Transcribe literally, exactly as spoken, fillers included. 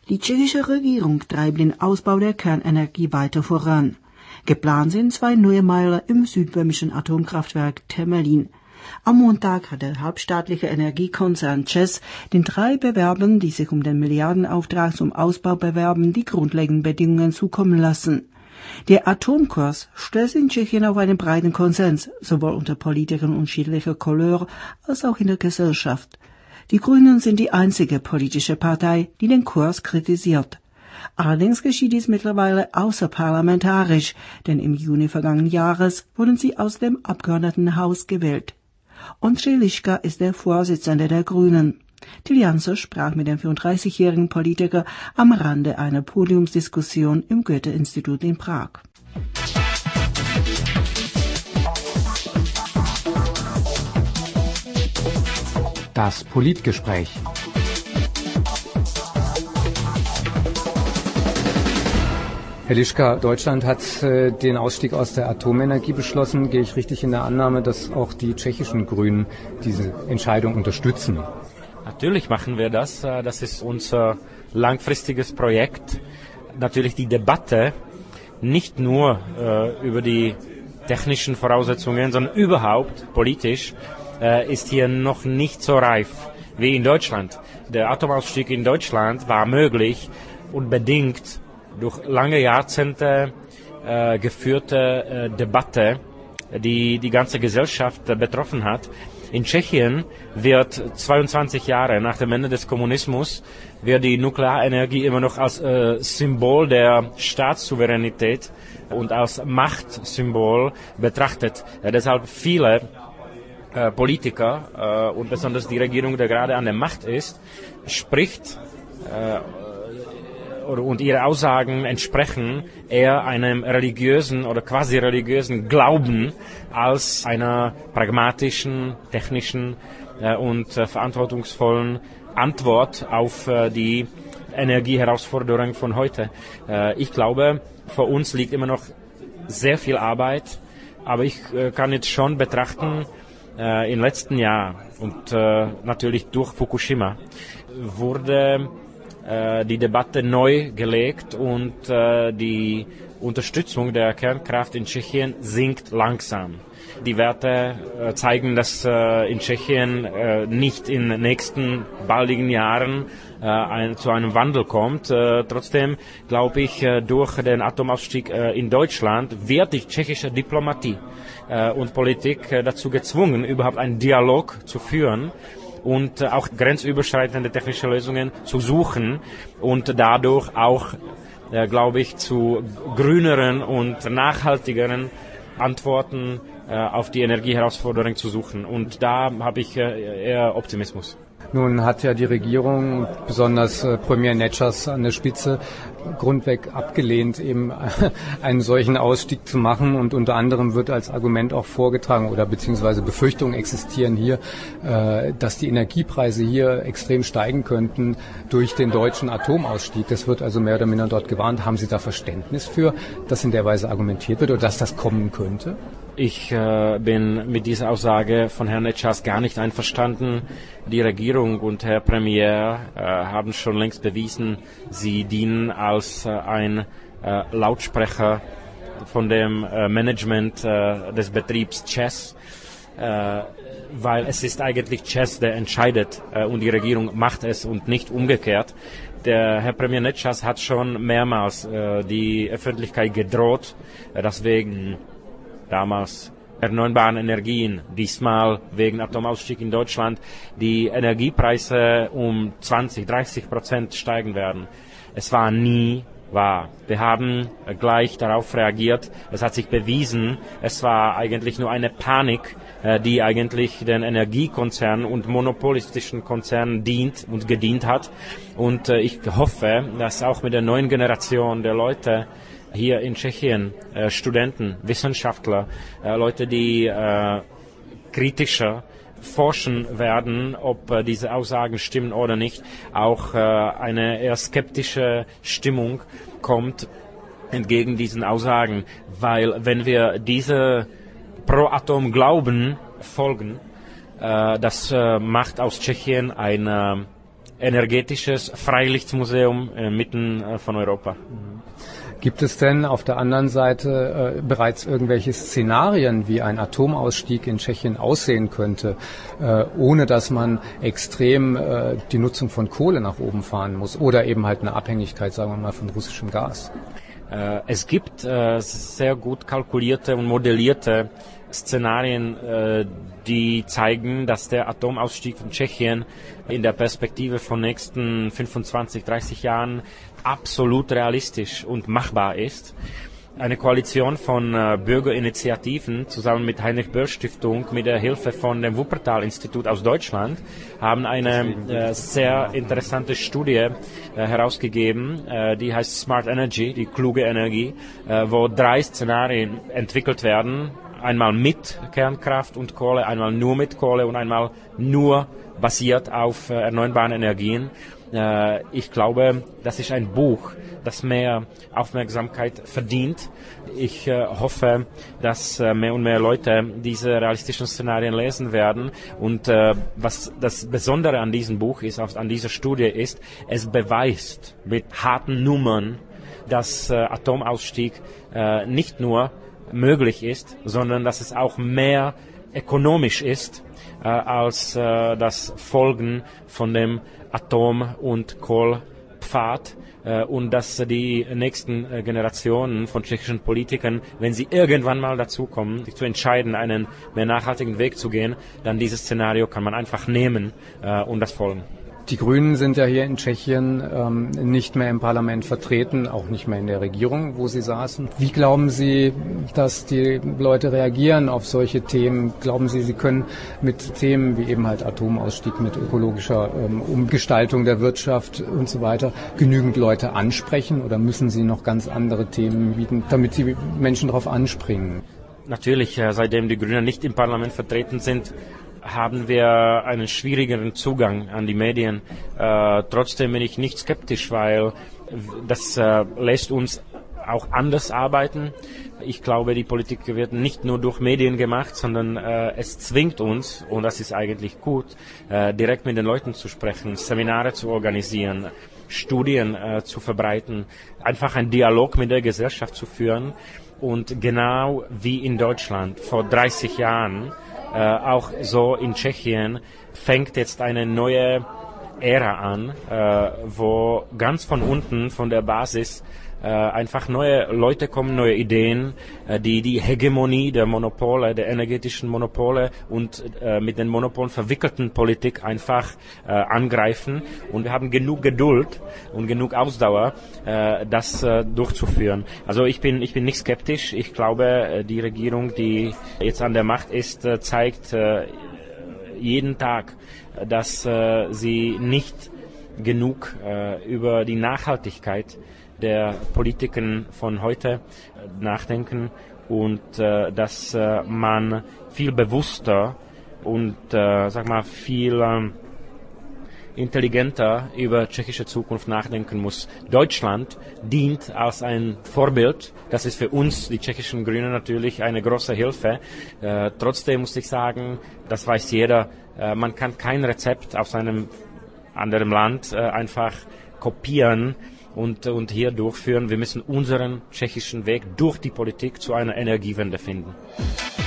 Die tschechische Regierung treibt den Ausbau der Kernenergie weiter voran. Geplant sind zwei neue Meiler im südböhmischen Atomkraftwerk Temelin. Am Montag hat der halbstaatliche Energiekonzern ČEZ den drei Bewerbern, die sich um den Milliardenauftrag zum Ausbau bewerben, die grundlegenden Bedingungen zukommen lassen. Der Atomkurs stößt in Tschechien auf einen breiten Konsens, sowohl unter Politikern unterschiedlicher Couleur als auch in der Gesellschaft. Die Grünen sind die einzige politische Partei, die den Kurs kritisiert. Allerdings geschieht dies mittlerweile außerparlamentarisch, denn im Juni vergangenen Jahres wurden sie aus dem Abgeordnetenhaus gewählt. Ondřej Liška ist der Vorsitzende der Grünen. Till Janser sprach mit dem vierunddreißigjährigen Politiker am Rande einer Podiumsdiskussion im Goethe-Institut in Prag. Das Politgespräch. Herr Liška, Deutschland hat äh, den Ausstieg aus der Atomenergie beschlossen. Gehe ich richtig in der Annahme, dass auch die tschechischen Grünen diese Entscheidung unterstützen? Natürlich machen wir das. Das ist unser langfristiges Projekt. Natürlich die Debatte nicht nur äh, über die technischen Voraussetzungen, sondern überhaupt politisch äh, ist hier noch nicht so reif wie in Deutschland. Der Atomausstieg in Deutschland war möglich und bedingt durch lange Jahrzehnte äh, geführte äh, Debatte, die die ganze Gesellschaft äh, betroffen hat. In Tschechien wird zweiundzwanzig Jahre nach dem Ende des Kommunismus wird die Nuklearenergie immer noch als äh, Symbol der Staatssouveränität und als Machtsymbol betrachtet. Ja, deshalb viele äh, Politiker äh, und besonders die Regierung, die gerade an der Macht ist, spricht äh, und ihre Aussagen entsprechen eher einem religiösen oder quasi religiösen Glauben als einer pragmatischen, technischen äh, und äh, verantwortungsvollen Antwort auf äh, die Energieherausforderung von heute. Äh, ich glaube, vor uns liegt immer noch sehr viel Arbeit, aber ich äh, kann jetzt schon betrachten, äh, im letzten Jahr und äh, natürlich durch Fukushima wurde die Debatte neu gelegt und äh, die Unterstützung der Kernkraft in Tschechien sinkt langsam. Die Werte äh, zeigen, dass äh, in Tschechien äh, nicht in den nächsten baldigen Jahren äh, ein, zu einem Wandel kommt. Äh, trotzdem glaube ich, äh, durch den Atomausstieg äh, in Deutschland wird die tschechische Diplomatie äh, und Politik äh, dazu gezwungen, überhaupt einen Dialog zu führen und auch grenzüberschreitende technische Lösungen zu suchen und dadurch auch, äh, glaube ich, zu grüneren und nachhaltigeren Antworten äh, auf die Energieherausforderung zu suchen. Und da habe ich äh, eher Optimismus. Nun hat ja die Regierung, besonders äh, Premier Nečas an der Spitze, grundweg abgelehnt, eben äh, einen solchen Ausstieg zu machen. Und unter anderem wird als Argument auch vorgetragen oder beziehungsweise Befürchtungen existieren hier, äh, dass die Energiepreise hier extrem steigen könnten durch den deutschen Atomausstieg. Das wird also mehr oder minder dort gewarnt. Haben Sie da Verständnis für, dass in der Weise argumentiert wird oder dass das kommen könnte? Ich äh, bin mit dieser Aussage von Herrn Nečas gar nicht einverstanden. Die Regierung und Herr Premier äh, haben schon längst bewiesen, sie dienen als äh, ein äh, Lautsprecher von dem äh, Management äh, des Betriebs ČEZ, äh, weil es ist eigentlich ČEZ, der entscheidet äh, und die Regierung macht es und nicht umgekehrt. Der Herr Premier Nečas hat schon mehrmals äh, die Öffentlichkeit gedroht, äh, deswegen damals erneuerbaren Energien, diesmal wegen Atomausstieg in Deutschland, die Energiepreise um zwanzig, dreißig Prozent steigen werden. Es war nie wahr. Wir haben gleich darauf reagiert. Es hat sich bewiesen, es war eigentlich nur eine Panik, die eigentlich den Energiekonzernen und monopolistischen Konzernen dient und gedient hat. Und ich hoffe, dass auch mit der neuen Generation der Leute hier in Tschechien, äh, Studenten, Wissenschaftler, äh, Leute, die äh, kritischer forschen werden, ob äh, diese Aussagen stimmen oder nicht, auch äh, eine eher skeptische Stimmung kommt entgegen diesen Aussagen, weil wenn wir diese Pro-Atom-Glauben folgen, äh, das äh, macht aus Tschechien ein äh, energetisches Freilichtsmuseum äh, mitten äh, von Europa. Gibt es denn auf der anderen Seite äh, bereits irgendwelche Szenarien, wie ein Atomausstieg in Tschechien aussehen könnte, äh, ohne dass man extrem äh, die Nutzung von Kohle nach oben fahren muss oder eben halt eine Abhängigkeit, sagen wir mal, von russischem Gas? Äh, es gibt äh, sehr gut kalkulierte und modellierte Szenarien, äh, die zeigen, dass der Atomausstieg von Tschechien in der Perspektive von nächsten fünfundzwanzig, dreißig Jahren absolut realistisch und machbar ist. Eine Koalition von äh, Bürgerinitiativen zusammen mit Heinrich-Böll-Stiftung mit der Hilfe von dem Wuppertal-Institut aus Deutschland haben eine äh, sehr interessante Studie äh, herausgegeben, äh, die heißt Smart Energy, die kluge Energie, äh, wo drei Szenarien entwickelt werden. Einmal mit Kernkraft und Kohle, einmal nur mit Kohle und einmal nur basiert auf äh, erneuerbaren Energien. Äh, ich glaube, das ist ein Buch, das mehr Aufmerksamkeit verdient. Ich äh, hoffe, dass äh, mehr und mehr Leute diese realistischen Szenarien lesen werden. Und äh, was das Besondere an diesem Buch ist, an dieser Studie ist, es beweist mit harten Nummern, dass äh, Atomausstieg äh, nicht nur möglich ist, sondern dass es auch mehr ökonomisch ist äh, als äh, das Folgen von dem Atom- und Kohlpfad äh, und dass die nächsten äh, Generationen von tschechischen Politikern, wenn sie irgendwann mal dazukommen, sich zu entscheiden, einen mehr nachhaltigen Weg zu gehen, dann dieses Szenario kann man einfach nehmen äh, und das folgen. Die Grünen sind ja hier in Tschechien ähm, nicht mehr im Parlament vertreten, auch nicht mehr in der Regierung, wo sie saßen. Wie glauben Sie, dass die Leute reagieren auf solche Themen? Glauben Sie, sie können mit Themen wie eben halt Atomausstieg, mit ökologischer ähm, Umgestaltung der Wirtschaft und so weiter genügend Leute ansprechen oder müssen Sie noch ganz andere Themen bieten, damit die Menschen darauf anspringen? Natürlich, äh, seitdem die Grünen nicht im Parlament vertreten sind, haben wir einen schwierigeren Zugang an die Medien. Äh, trotzdem bin ich nicht skeptisch, weil das äh, lässt uns auch anders arbeiten. Ich glaube, die Politik wird nicht nur durch Medien gemacht, sondern äh, es zwingt uns, und das ist eigentlich gut, äh, direkt mit den Leuten zu sprechen, Seminare zu organisieren, Studien äh, zu verbreiten, einfach einen Dialog mit der Gesellschaft zu führen. Und genau wie in Deutschland vor dreißig Jahren, Äh, auch so in Tschechien fängt jetzt eine neue Ära an, äh, wo ganz von unten, von der Basis, äh, einfach neue Leute kommen, neue Ideen, äh, die die Hegemonie der Monopole, der energetischen Monopole und äh, mit den Monopolen verwickelten Politik einfach äh, angreifen. Und wir haben genug Geduld und genug Ausdauer, äh, das äh, durchzuführen. Also ich bin ich bin nicht skeptisch. Ich glaube, äh, die Regierung, die jetzt an der Macht ist, äh, zeigt äh, jeden Tag, äh, dass äh, sie nicht genug äh, über die Nachhaltigkeit der Politiken von heute nachdenken und äh, dass äh, man viel bewusster und äh, sag mal viel äh, intelligenter über tschechische Zukunft nachdenken muss. Deutschland dient als ein Vorbild. Das ist für uns, die tschechischen Grünen, natürlich eine große Hilfe. Äh, trotzdem muss ich sagen, das weiß jeder, äh, man kann kein Rezept aus einem anderen Land äh, einfach kopieren und, und hier durchführen. Wir müssen unseren tschechischen Weg durch die Politik zu einer Energiewende finden.